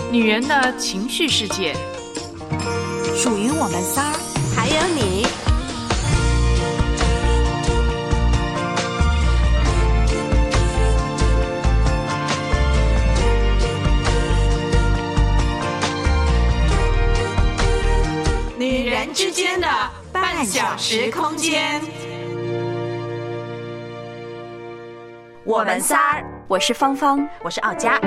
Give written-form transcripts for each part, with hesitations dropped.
女人的情绪世界， 属于我们仨， 还有你。女人之间的半小时空间。 我们仨， 我是芳芳， 我是奥佳。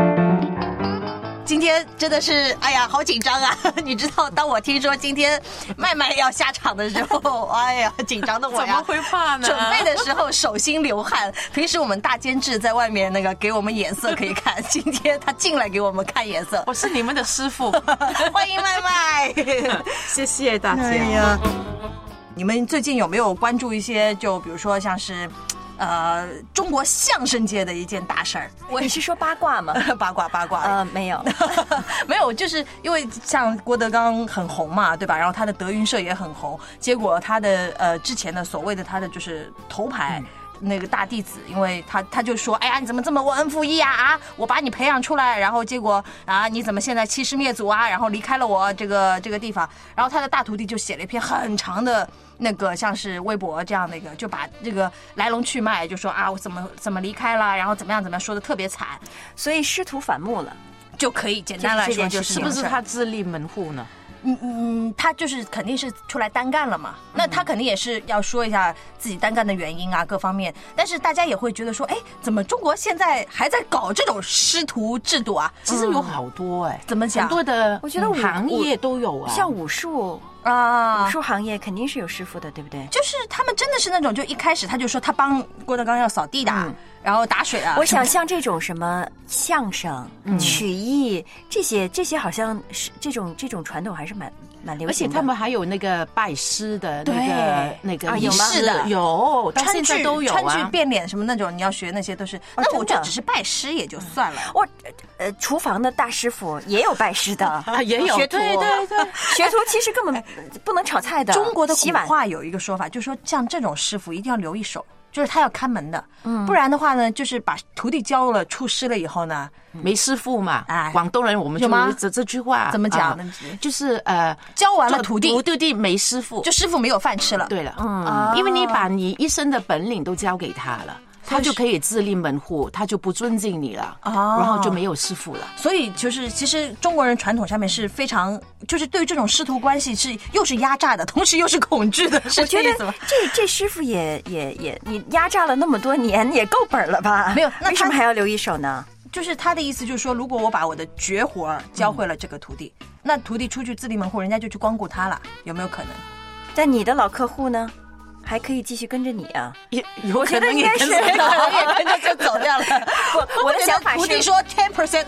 今天真的是，哎呀，好紧张啊！你知道，当我听说今天麦麦要下场的时候，哎呀，紧张的我呀， 怎么会怕呢？ 准备的时候手心流汗。平时我们大监制在外面那个给我们眼色可以看，今天他进来给我们看眼色。 我是你们的师傅， 欢迎麦麦， 谢谢大家。 哎呀，你们最近有没有关注一些，就比如说像是？中国相声界的一件大事儿， 你是说八卦吗？ 八卦， 没有， 没有，就是因为像郭德纲很红嘛，对吧？然后他的德云社也很红，结果他的之前的所谓的他的就是头牌。那个大弟子，因为他就说，哎呀，你怎么这么忘恩负义啊？我把你培养出来，然后结果啊，你怎么现在欺师灭祖啊？然后离开了我这个地方，然后他的大徒弟就写了一篇很长的那个像是微博这样的一个，就把这个来龙去脉就说啊，我怎么离开了，然后怎么样说的特别惨， 所以师徒反目了， 就可以简单来说就是不是他自立门户呢？ 他就是肯定是出来单干了嘛，那他肯定也是要说一下自己单干的原因啊，各方面。但是大家也会觉得说，哎，怎么中国现在还在搞这种师徒制度啊？ 其实有好多哎， 怎么讲？ 很多的， 我觉得行业都有啊， 像武术。武术行业肯定是有师傅的，对不对？ 就是他们真的是那种，就一开始他就说他帮郭德纲要扫地的，然后打水啊。 我想像这种什么相声、曲艺这些，好像是这种传统还是蛮流行的。 而且他们还有那个拜师的那个仪式的， 有，到现在都有啊。 川剧变脸什么那种，你要学那些都是。那我就只是拜师也就算了。 厨房的大师傅也有拜师的， 也有学徒。对，学徒其实根本不能炒菜的。 中国的古话有一个说法，就是说像这种师傅一定要留一手，就是他要看门的，不然的话呢，就是把徒弟教了出师了以后呢， 没师傅嘛。广东人我们就这句话怎么讲呢？ 就是教完了徒弟没师傅， 就师傅没有饭吃了。 对了，因为你把你一生的本领都交给他了。他就可以自立门户，他就不尊敬你了，然后就没有师傅了。 所以就是其实中国人传统上面是非常，就是对这种师徒关系是又是压榨的，同时又是恐惧的。 我觉得这师傅也你压榨了那么多年，也够本了吧？ 没有，那为什么还要留一手呢？ 就是他的意思就是说，如果我把我的绝活教会了这个徒弟，那徒弟出去自立门户，人家就去光顾他了，有没有可能？ 但你的老客户呢？还可以继续跟着你啊？ 我觉得应该是，也跟着就走掉了。 我的想法是， 徒弟说 10%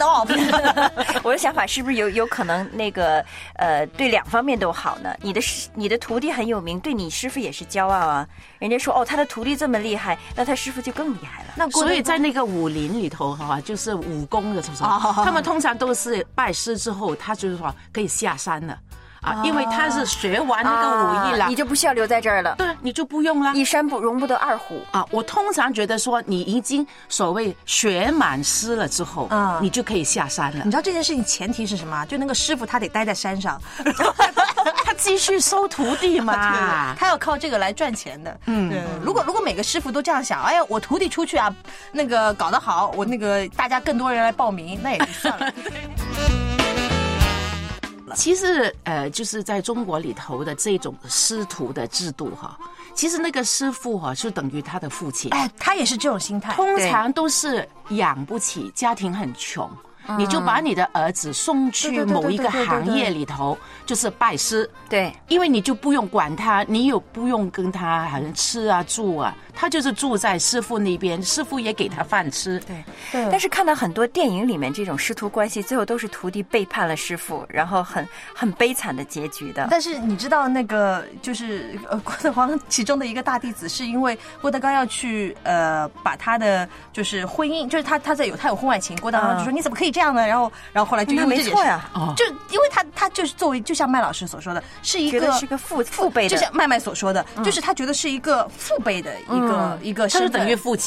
off。 我的想法是不是有可能那个对两方面都好呢？你的徒弟很有名，对你师傅也是骄傲啊。人家说他的徒弟这么厉害，那他师傅就更厉害了。 那所以在那个武林里头哈，就是武功的时候，他们通常都是拜师之后，他就是说可以下山了。因为他是学完那个武艺了， 你就不需要留在这儿了。 对，你就不用了。 一山容不得二虎啊！我通常觉得说，你已经所谓学满师了之后，你就可以下山了。 你知道这件事情前提是什么？就那个师傅他得待在山上， 他继续收徒弟嘛， 他要靠这个来赚钱的。如果每个师傅都这样想，哎呀，我徒弟出去啊，那个搞得好，我那个大家更多人来报名，那也就算了。 其实就是在中国里头的这种师徒的制度哈，其实那个师傅哈就等于他的父亲， 他也是这种心态， 通常都是养不起，家庭很穷。你就把你的儿子送去某一个行业里头，就是拜师。 对， 因为你就不用管他，你又不用跟他好像吃啊住啊，他就是住在师傅那边，师傅也给他饭吃。 对。但是看到很多电影里面这种师徒关系，最后都是徒弟背叛了师傅，然后很悲惨的结局的。 但是你知道那个就是郭德纲其中的一个大弟子，是因为郭德纲要去把他的就是婚姻，就是他有婚外情，郭德纲就说你怎么可以这样呢？然后后来就因为这件事， 没错呀， 就因为他就是作为，就像麦老师所说的，是一个父辈的， 就像麦麦所说的，就是他觉得是一个父辈的一个身份， 他是等于父亲，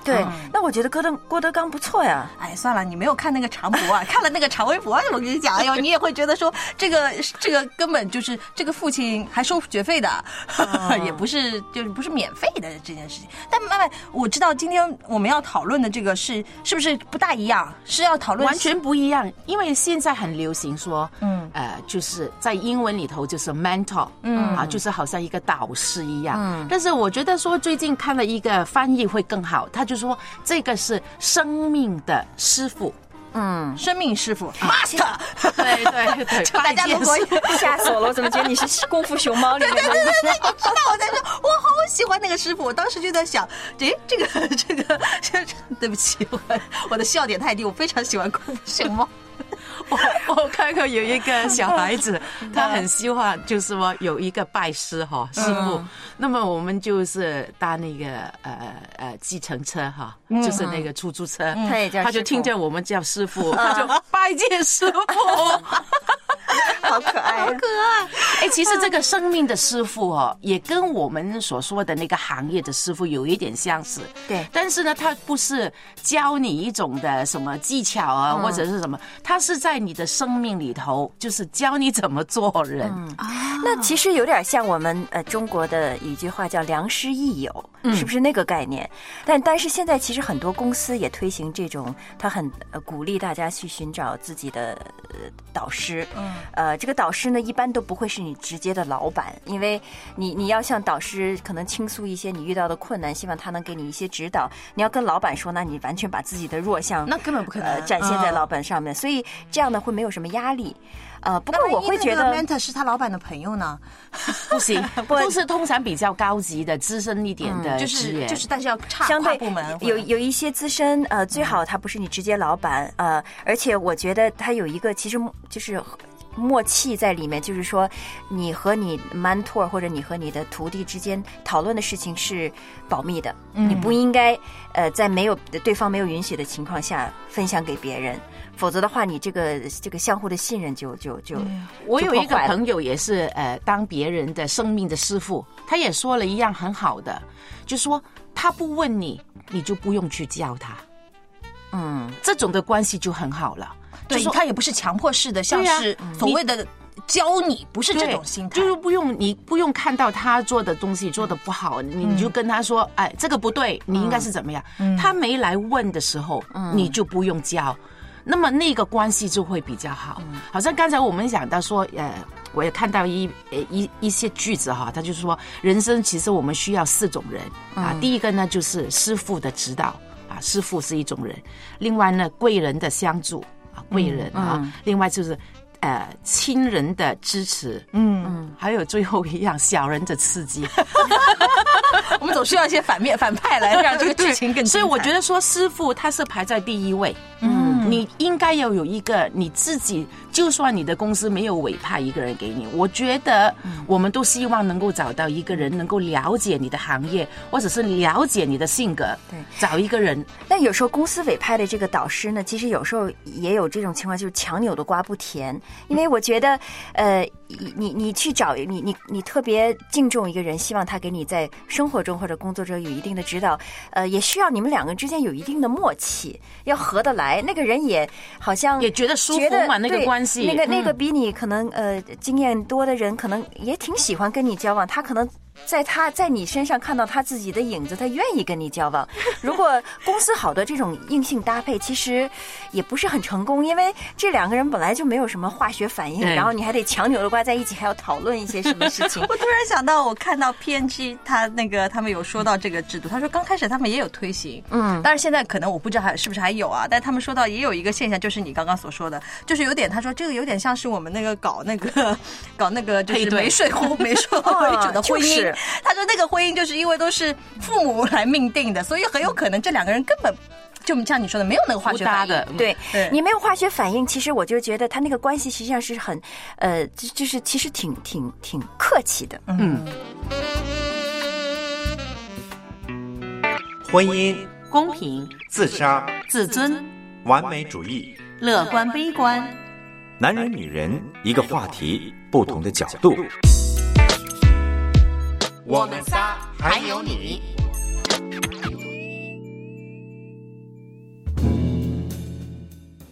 对，那我觉得郭德纲不错呀。 哎，算了，你没有看那个长博啊，看了那个长微博，我跟你讲，哎呦，你也会觉得说这个根本就是这个父亲还收学费的，也不是不是免费的这件事情。但慢慢我知道今天我们要讨论的这个是不是不大一样？是要讨论完全不一样，因为现在很流行说，就是在英文里头就是 mentor，就是好像一个导师一样。但是我觉得说最近看了一个翻译会更好，他就说这个是生命的师傅。 生命师傅 master， 对， 大家如果吓死我了！我怎么觉得你是功夫熊猫里面的？ 对，你知道我在说，我好喜欢那个师傅。我当时就在想，这个，对不起，我的笑点太低，我非常喜欢功夫熊猫。 我看过有一个小孩子，他很希望就是说有一个拜师师傅，那么我们就是搭那个计程车就是那个出租车，他就听见我们叫师傅，他就拜见师傅。 好可爱， 好可爱！ 哎，其实这个生命的师傅也跟我们所说的那个行业的师傅有一点相似。 对， 但是呢，他不是教你一种的什么技巧啊，或者是什么，他是在你的生命里头，就是教你怎么做人。 那其实有点像我们中国的一句话叫良师益友，是不是那个概念？但是现在其实很多公司也推行这种，他很鼓励大家去寻找自己的导师。这个导师呢，一般都不会是你直接的老板，因为你要向导师可能倾诉一些你遇到的困难，希望他能给你一些指导。你要跟老板说，那你完全把自己的弱项那根本不可能展现在老板上面，所以这样呢会没有什么压力。不过我会觉得 mentor 是他老板的朋友呢， 不行，都是通常比较高级的、资深一点的职员， 就是，但是要相对跨部门有一些资深，最好他不是你直接老板，而且我觉得他有一个其实就是默契在里面，就是说你和你 mentor 或者你和你的徒弟之间讨论的事情是保密的，你不应该在对方没有允许的情况下分享给别人。否则的话，你这个相互的信任就我有一个朋友也是当别人的生命的师傅，他也说了一样很好的，就说他不问你，你就不用去教他。这种的关系就很好了。 对，他也不是强迫式的，像是所谓的教你，不是这种心态， 就是你不用看到他做的东西做的不好，你就跟他说，哎，这个不对，你应该是怎么样。他没来问的时候，你就不用教。那么那个关系就会比较好。好像刚才我们讲到说，我也看到一些句子他就是说，人生其实我们需要4种人第一个呢就是师父的指导师父是一种人，另外呢贵人的相助贵人另外就是亲人的支持，还有最后一样小人的刺激。 我们总需要一些反派来让这个剧情更精彩。 所以我觉得说师父他是排在第一位。你应该要有一个你自己，就算你的公司没有委派一个人给你，我觉得我们都希望能够找到一个人能够了解你的行业，或者是了解你的性格，对，找一个人。 但有时候公司委派的这个导师呢，其实有时候也有这种情况，就是强扭的瓜不甜。因为我觉得你去找你特别敬重一个人，希望他给你在生活中或者工作中有一定的指导，也需要你们两个之间有一定的默契，要合得来。那个人也好像也觉得舒服嘛，那个关系， 那个比你可能经验多的人，可能也挺喜欢跟你交往，他可能在你身上看到他自己的影子，他愿意跟你交往。如果公司好的这种硬性搭配，其实也不是很成功，因为这两个人本来就没有什么化学反应，然后你还得强扭的瓜在一起，还要讨论一些什么事情。 我突然想到，我看到 P&G 他们有说到这个制度，他说刚开始他们也有推行，但是现在可能我不知道是不是还有但他们说到也有一个现象，就是你刚刚所说的，就是有点他说这个有点像是我们那个搞那个就是没水为主的婚姻。他说那个婚姻就是因为都是父母来命定的，所以很有可能这两个人根本就像你说的没有那个化学反应。 对，你没有化学反应，其实我就觉得他那个关系实际上是很就是其实挺客气的。 婚姻、 公平、 自杀、 自尊、 完美主义、 乐观悲观， 男人女人一个话题，不同的角度。我们仨还有你。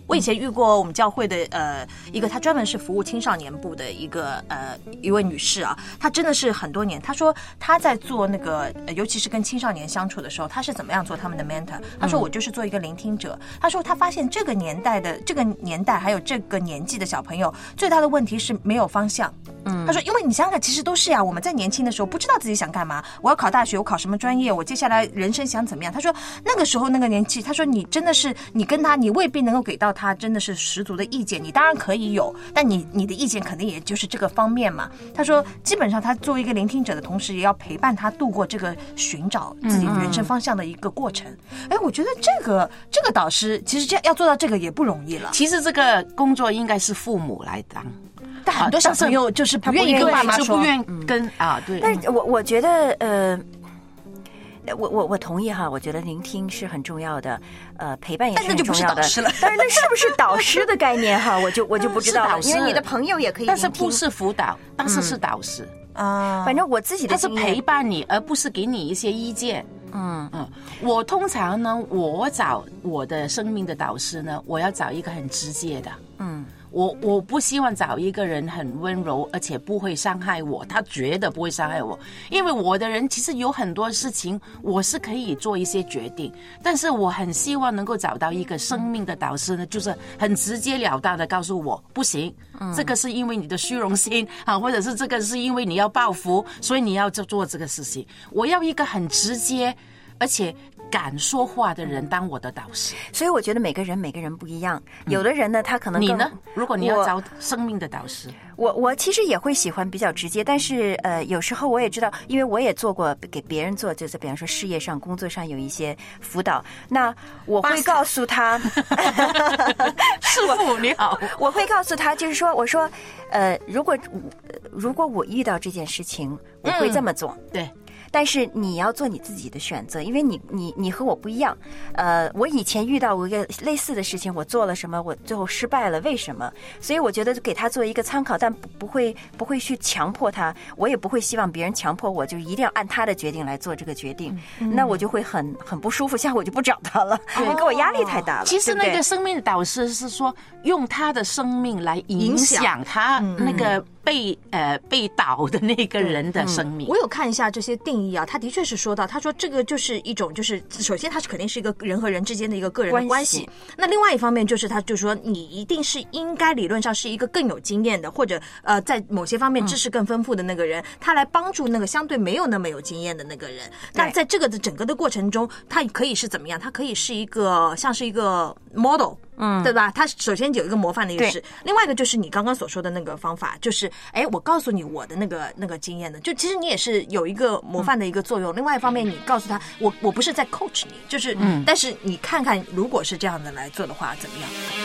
我以前遇过我们教会的一个，她专门是服务青少年部的一位女士啊，她真的是很多年。她说她在做那个，尤其是跟青少年相处的时候，她是怎么样做他们的 mentor。她说我就是做一个聆听者。她说她发现这个年代还有这个年纪的小朋友，最大的问题是没有方向。她说因为你想想看，其实都是啊，我们在年轻的时候不知道自己想干嘛，我要考大学，我考什么专业，我接下来人生想怎么样。她说那个时候那个年纪，她说你真的是你跟他，你未必能够给到他真的是十足的意见，你当然可以有，但你的意见肯定也就是这个方面嘛。他说基本上他作为一个聆听者的同时，也要陪伴他度过这个寻找自己人生方向的一个过程。我觉得这个导师其实这样要做到这个也不容易了。 其实这个工作应该是父母来当， 但很多小朋友就是不愿意跟爸妈说， 就不愿意跟对。 但是我觉得我同意哈，我觉得聆听是很重要的，陪伴也是很重要的。但是那是不是导师的概念哈？我就不知道了，因为你的朋友也可以聆听， 但是不是辅导，但是是导师啊。反正我自己的他是陪伴你，而不是给你一些意见。我通常呢，我找我的生命的导师呢，我要找一个很直接的。我不希望找一个人很温柔，而且不会伤害我，他绝对不会伤害我，因为我的人其实有很多事情我是可以做一些决定，但是我很希望能够找到一个生命的导师呢，就是很直截了当的告诉我不行，这个是因为你的虚荣心啊，或者是这个是因为你要报复，所以你要做这个事情。我要一个很直接而且敢说话的人当我的导师。 所以我觉得每个人不一样，有的人呢他可能你呢？如果你要找生命的导师， 我其实也会喜欢比较直接，但是有时候我也知道，因为我也做过给别人做，就是比方说事业上工作上有一些辅导，那我会告诉他师父你好， 我会告诉他，就是说我说如果我遇到这件事情我会这么做， 对， 但是你要做你自己的选择，因为你和我不一样。我以前遇到过一个类似的事情，我做了什么，我最后失败了，为什么？所以我觉得给他做一个参考，但不会去强迫他，我也不会希望别人强迫我，就一定要按他的决定来做这个决定，那我就会很不舒服，下回我就不找他了，给我压力太大了。 其实那个生命导师是说用他的生命来影响他那个被导的那个人的生命。 我有看一下这些定义啊，他的确是说到，他说这个就是一种，就是首先它是肯定是一个人和人之间的一个个人的关系，那另外一方面就是他就说你一定是应该理论上是一个更有经验的，或者在某些方面知识更丰富的那个人，他来帮助那个相对没有那么有经验的那个人。那在这个的整个的过程中，他可以是怎么样？他可以是一个像是一个 model。对吧？他首先有一个模范的意识，另外一个就是你刚刚所说的那个方法，就是我告诉你我的那个经验的，就其实你也是有一个模范的一个作用。另外一方面，你告诉他，我不是在 coach 你，就是但是你看看，如果是这样的来做的话，怎么样？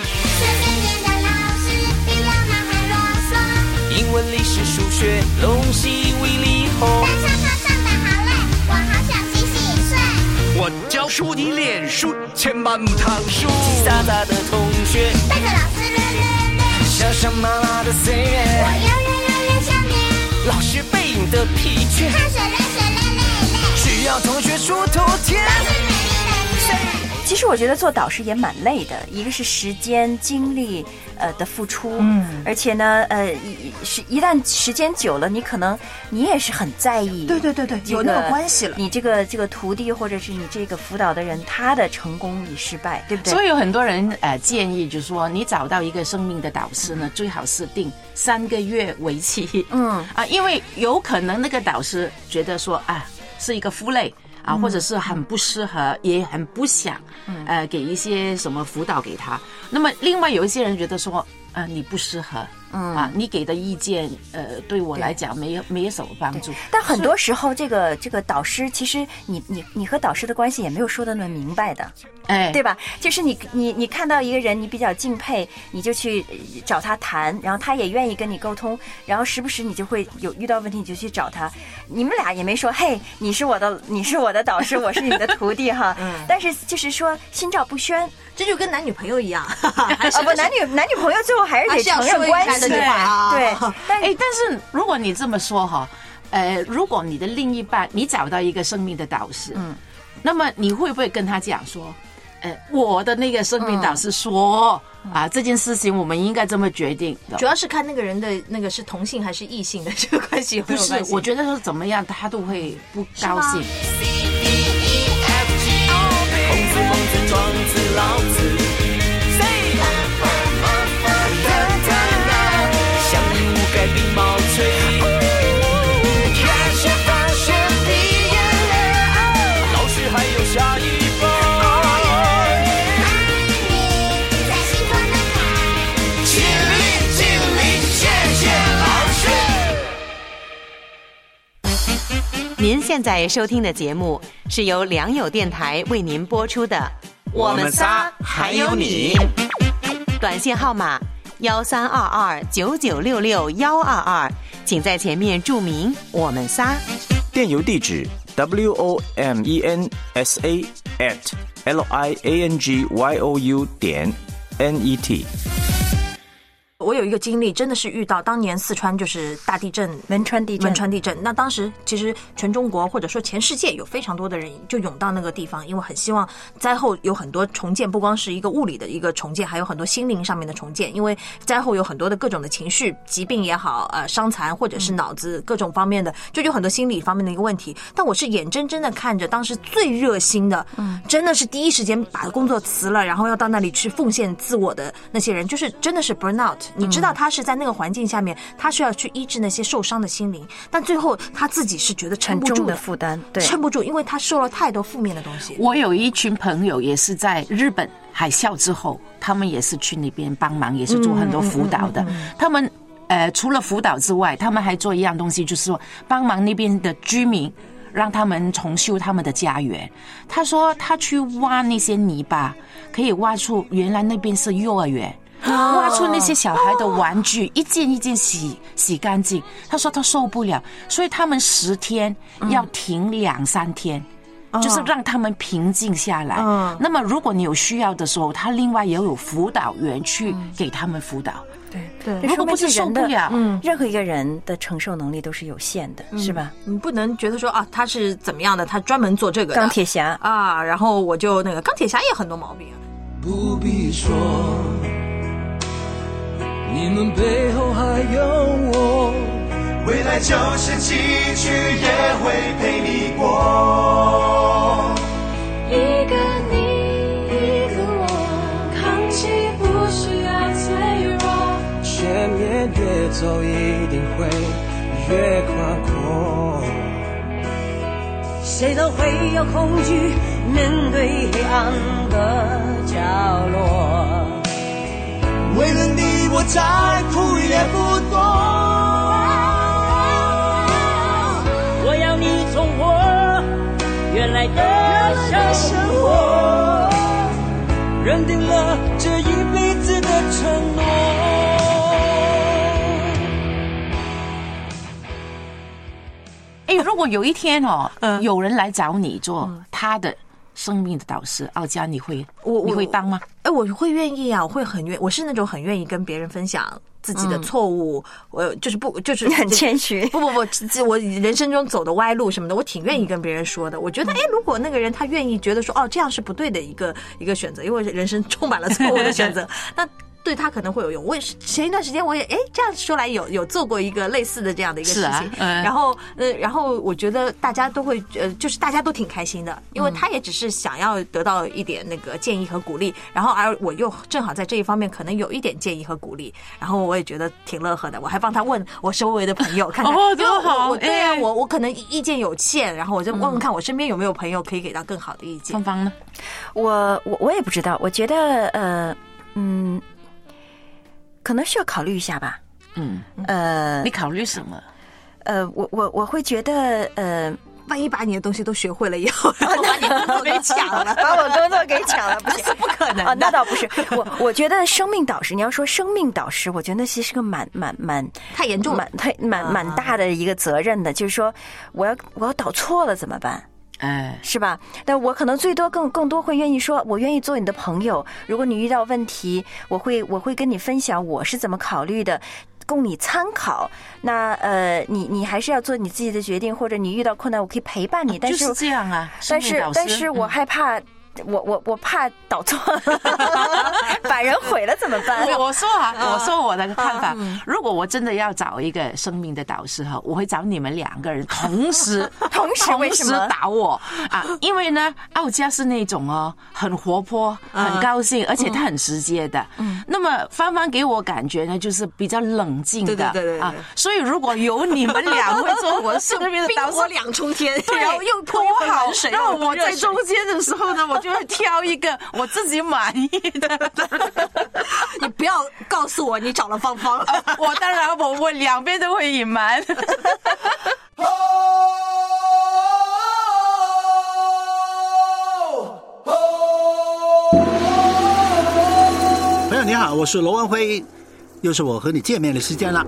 英文、历史、数学、龙戏、威力红。 但常常上得好累，我好想洗洗睡。 我教书你练书，千万不躺输。叽喳喳的同学， 带着老师练练练。 小小麻麻的岁月， 我有想念。 老师背影的疲倦， 汗水泪水泪泪泪。 需要同学出头天。 其实我觉得做导师也蛮累的，一个是时间精力的付出，而且呢一旦时间久了，你可能你也是很在意， 对，有那个关系了。 你这个徒弟或者是你这个辅导的人，他的成功与失败，对不对？ 所以有很多人建议，就是说你找到一个生命的导师呢，最好是定3个月为期，因为有可能那个导师觉得说是一个负累。或者是很不适合，也很不想，给一些什么辅导给他。那么另外有一些人觉得说，你不适合，你给的意见，对我来讲没有什么帮助。 但很多时候，这个导师，其实你和导师的关系也没有说的那么明白的，对吧？就是你看到一个人，你比较敬佩，你就去找他谈，然后他也愿意跟你沟通，然后时不时你就会有遇到问题，你就去找他。你们俩也没说，嘿，你是我的导师，我是你的徒弟哈。但是就是说心照不宣， 这就跟男女朋友一样， 不，男女朋友最后还是得承认关系。对， 但是如果你这么说哈，如果你的另一半你找到一个生命的导师，那么你会不会跟他讲说， 我的那个生命导师说这件事情我们应该这么决定的。 主要是看那个人的那个是同性还是异性的这个关系有没有关系？ 我觉得说怎么样他都会不高兴。 孔子、孟子、庄子、老子。相遇无盖鬓毛垂，看见发现滴眼泪，老师还有下一步。 爱你在心中的开， 尽力，谢谢老师。 您现在收听的节目是由良友电台为您播出的《 我们仨还有你》， 短信号码132299662122，请在前面注明“我们仨”。 电邮地址 womensa@liangyou.net。 我有一个经历，真的是遇到当年四川就是大地震， 汶川地震。 那当时其实全中国或者说全世界有非常多的人就涌到那个地方，因为很希望灾后有很多重建，不光是一个物理的一个重建，还有很多心灵上面的重建。因为灾后有很多的各种的情绪疾病也好，伤残或者是脑子各种方面的，就有很多心理方面的一个问题。但我是眼睁睁的看着当时最热心的，真的是第一时间把工作辞了，然后要到那里去奉献自我的那些人，就是真的是 burn out。你知道他是在那个环境下面，他是要去医治那些受伤的心灵，但最后他自己是觉得撑不住的负担，对， 撑不住，因为他受了太多负面的东西。 我有一群朋友也是在日本海啸之后，他们也是去那边帮忙，也是做很多辅导的。他们除了辅导之外，他们还做一样东西，就是说帮忙那边的居民，让他们重修他们的家园。他说他去挖那些泥巴，可以挖出原来那边是幼儿园。挖出那些小孩的玩具，一件一件洗干净。他说他受不了，所以他们10天要停2-3天，就是让他们平静下来。那么如果你有需要的时候，他另外也有辅导员去给他们辅导。 对， 如果不是受不了， 任何一个人的承受能力都是有限的，是吧？ 你不能觉得说他是怎么样的，他专门做这个的钢铁侠啊，然后我就那个钢铁侠也很多毛病。 不必说，你们背后还有我，未来就是崎岖也会陪你过。 一个你，一个我，扛起不需要脆弱， 前面越走一定会越宽阔。 谁都会有恐惧，面对黑暗的角落。 为了你，我再苦也不多。 我要你重获原来的生活， 认定了这一辈子的承诺。 如果有一天有人来找你做他的生命的导师，奥佳，你会当吗？ 我会愿意啊，我是那种很愿意跟别人分享自己的错误，就是很谦虚。 不，我人生中走的歪路什么的，我挺愿意跟别人说的。我觉得，如果那个人他愿意觉得说，这样是不对的一个选择，因为人生充满了错误的选择，那对他可能会有用。我前一段时间我也这样说来有做过一个类似的这样的一个事情，然后我觉得大家都会就是大家都挺开心的，因为他也只是想要得到一点那个建议和鼓励，然后而我又正好在这一方面可能有一点建议和鼓励，然后我也觉得挺乐呵的。我还帮他问我周围的朋友看看， 多好！ 对啊，我可能意见有限，然后我就问问看我身边有没有朋友可以给到更好的意见。 芳芳呢？ 我也不知道，我觉得可能需要考虑一下吧。 你考虑什么？ 我会觉得万一把你的东西都学会了以后，然后把你工作给抢了， 把我工作给抢了， 那是不可能的。那倒不是。我觉得生命导师，你要说生命导师，我觉得那其实是个蛮太严重了， 蛮大的一个责任的。就是说，我要导错了怎么办？是吧？但我可能最多更多会愿意说，我愿意做你的朋友。如果你遇到问题，我会跟你分享我是怎么考虑的，供你参考。那你还是要做你自己的决定，或者你遇到困难，我可以陪伴你。但是就是这样啊。 但是我害怕我怕导错，把人毁了怎么办？ 我说我的看法，如果我真的要找一个生命的导师哈，我会找你们2个人同时为什么导我啊？因为呢，奥佳是那种很活泼、很高兴，而且他很直接的。那么芳芳给我感觉呢，就是比较冷静的。 对啊，所以如果有你们2位做我生命的导师， 冰火2重天， 然后又泼一盆水， 然后我在中间的时候呢，我就会挑一个我自己满意的。 你不要告诉我你找了芳芳， 我当然我2边都会隐瞒。 朋友你好，我是罗文辉，又是我和你见面的时间了。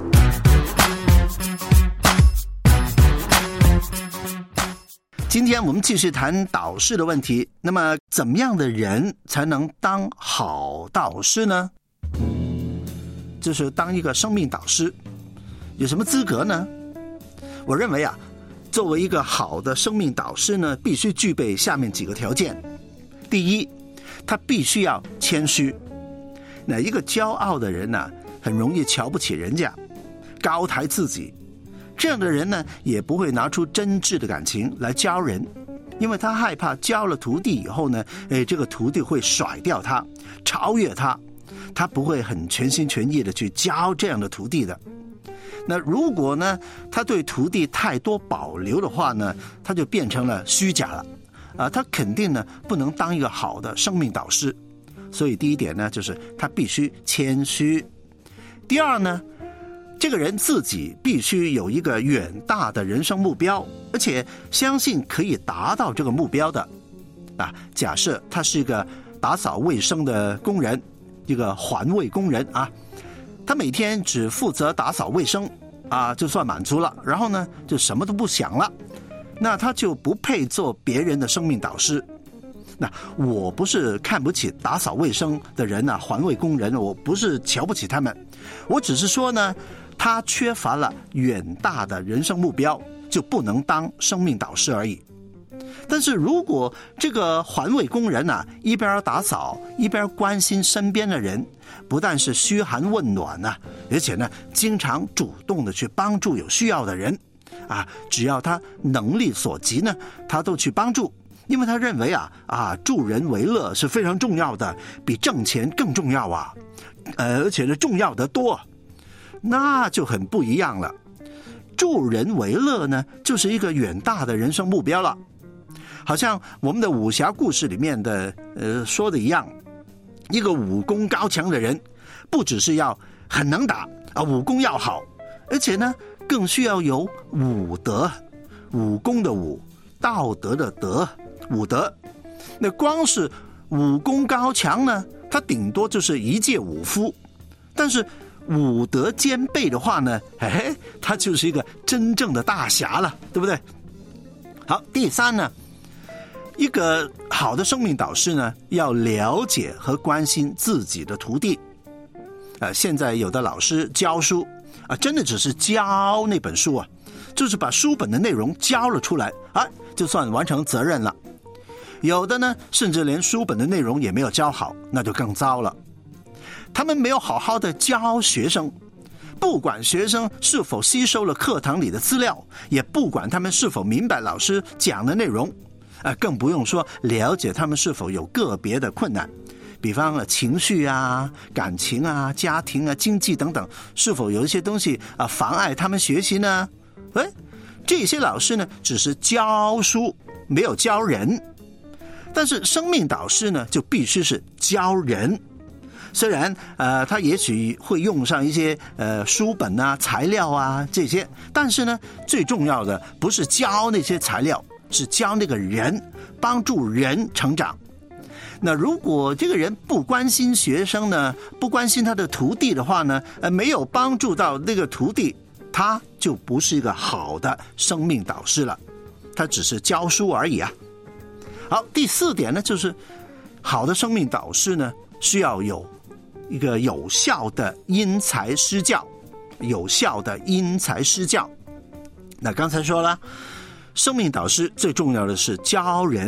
今天我们继续谈导师的问题。那么怎么样的人才能当好导师呢？就是当一个生命导师有什么资格呢？我认为作为一个好的生命导师呢，必须具备下面几个条件。第一，他必须要谦虚。那一个骄傲的人呢，很容易瞧不起人家，高抬自己。这样的人呢，也不会拿出真挚的感情来教人，因为他害怕教了徒弟以后呢，这个徒弟会甩掉他，超越他，他不会很全心全意的去教这样的徒弟的。那如果呢，他对徒弟太多保留的话呢，他就变成了虚假了他肯定呢不能当一个好的生命导师。所以第一点呢，就是他必须谦虚。第二呢，这个人自己必须有一个远大的人生目标，而且相信可以达到这个目标的。假设他是一个打扫卫生的工人，一个环卫工人他每天只负责打扫卫生就算满足了，然后呢就什么都不想了，那他就不配做别人的生命导师。那我不是看不起打扫卫生的人环卫工人，我不是瞧不起他们，我只是说呢，他缺乏了远大的人生目标，就不能当生命导师而已。但是如果这个环卫工人一边打扫一边关心身边的人，不但是嘘寒问暖而且呢经常主动的去帮助有需要的人只要他能力所及呢，他都去帮助。因为他认为助人为乐是非常重要的，比挣钱更重要而且呢重要得多。那就很不一样了。助人为乐呢，就是一个远大的人生目标了。好像我们的武侠故事里面的说的一样，一个武功高强的人，不只是要很能打武功要好，而且呢更需要有武德，武功的武，道德的德，武德。那光是武功高强呢，他顶多就是一介武夫，但是武德兼备的话呢，他就是一个真正的大侠了，对不对？好，第三呢，一个好的生命导师呢，要了解和关心自己的徒弟。现在有的老师教书真的只是教那本书就是把书本的内容教了出来就算完成责任了。有的呢，甚至连书本的内容也没有教好，那就更糟了。他们没有好好的教学生，不管学生是否吸收了课堂里的资料，也不管他们是否明白老师讲的内容，更不用说了解他们是否有个别的困难，比方情绪感情家庭经济等等，是否有一些东西妨碍他们学习呢？这些老师呢，只是教书，没有教人。但是生命导师呢，就必须是教人。虽然他也许会用上一些书本材料这些，但是呢，最重要的不是教那些材料，是教那个人，帮助人成长。那如果这个人不关心学生呢，不关心他的徒弟的话呢，没有帮助到那个徒弟，他就不是一个好的生命导师了，他只是教书而已好，第四点呢，就是好的生命导师呢，需要有一个有效的因材施教，有效的因材施教。那刚才说了，生命导师最重要的是教人，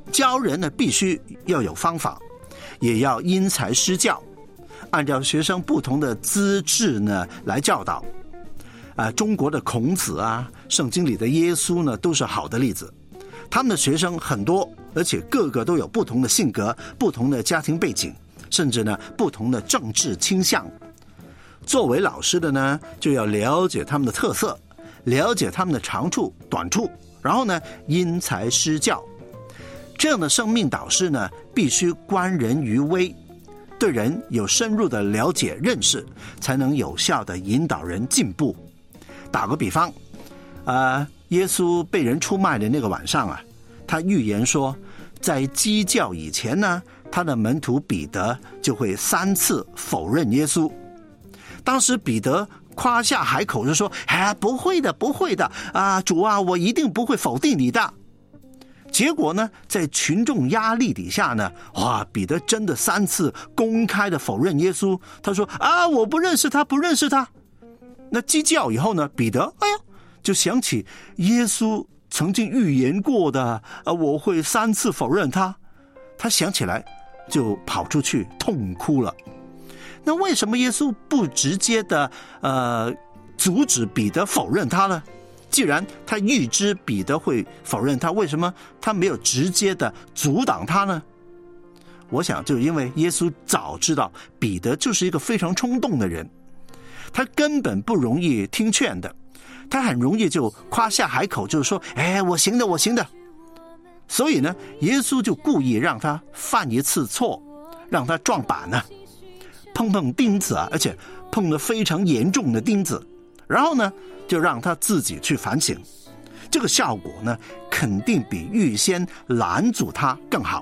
教人呢必须要有方法，也要因材施教，按照学生不同的资质呢来教导。中国的孔子啊，圣经里的耶稣呢，都是好的例子。他们的学生很多，而且个个都有不同的性格、不同的家庭背景，甚至呢不同的政治倾向。作为老师的呢，就要了解他们的特色，了解他们的长处、短处，然后呢因材施教。这样的生命导师呢，必须观人于微，对人有深入的了解认识，才能有效的引导人进步。打个比方，耶稣被人出卖的那个晚上啊，他预言说，在鸡叫以前呢，他的门徒彼得就会3次否认耶稣。当时彼得夸下海口就说，不会的，不会的啊，主啊，我一定不会否定你的。结果呢，在群众压力底下呢，彼得真的3次公开的否认耶稣。他说我不认识他，不认识他。那鸡叫以后呢，彼得就想起耶稣曾经预言过的我会3次否认他。他想起来就跑出去痛哭了。那为什么耶稣不直接的阻止彼得否认他呢？既然他预知彼得会否认他，为什么他没有直接的阻挡他呢？我想就因为耶稣早知道彼得就是一个非常冲动的人，他根本不容易听劝的，他很容易就夸下海口，就是说我行的，我行的。所以呢，耶稣就故意让他犯一次错，让他撞板呢，碰钉子而且碰得非常严重的钉子，然后呢就让他自己去反省。这个效果呢，肯定比预先拦阻他更好。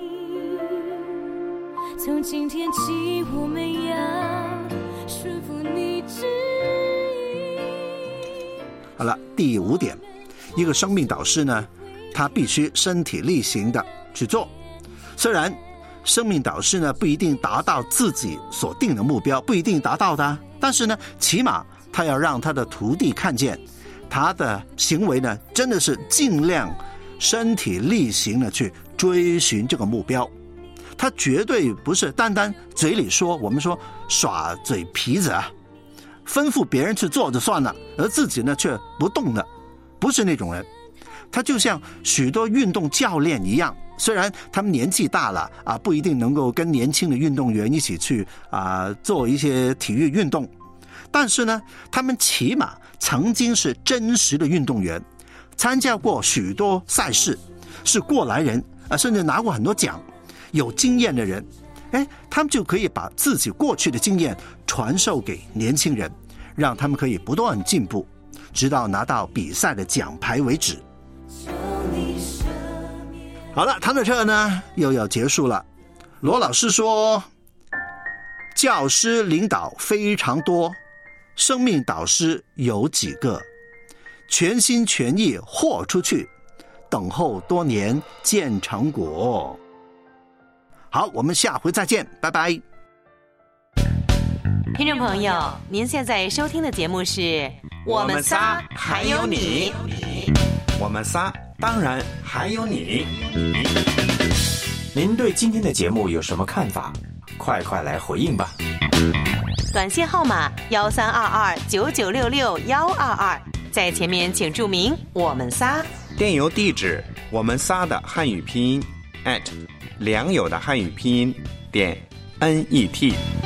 从今天起，我们要顺服你旨意。 好了，第5点，一个生命导师呢，他必须身体力行的去做。虽然生命导师呢不一定达到自己所定的目标，不一定达到的，但是呢，起码他要让他的徒弟看见，他的行为呢，真的是尽量身体力行的去追寻这个目标。他绝对不是单单嘴里说，我们说耍嘴皮子吩咐别人去做就算了，而自己呢却不动的，不是那种人。他就像许多运动教练一样，虽然他们年纪大了不一定能够跟年轻的运动员一起去做一些体育运动，但是呢，他们起码曾经是真实的运动员，参加过许多赛事，是过来人甚至拿过很多奖，有经验的人，他们就可以把自己过去的经验传授给年轻人，让他们可以不断进步，直到拿到比赛的奖牌为止。好了，谈到这呢，又要结束了。罗老师说，教师领导非常多，生命导师有几个，全心全意豁出去，等候多年见成果。好，我们下回再见，拜拜。 听众朋友，您现在收听的节目是我们仨还有你。 我们仨当然还有你。您对今天的节目有什么看法？快来回应吧。 短信号码132299662122，在前面请注明我们仨。 电邮地址我们仨的汉语拼音@良友的汉语拼音.net。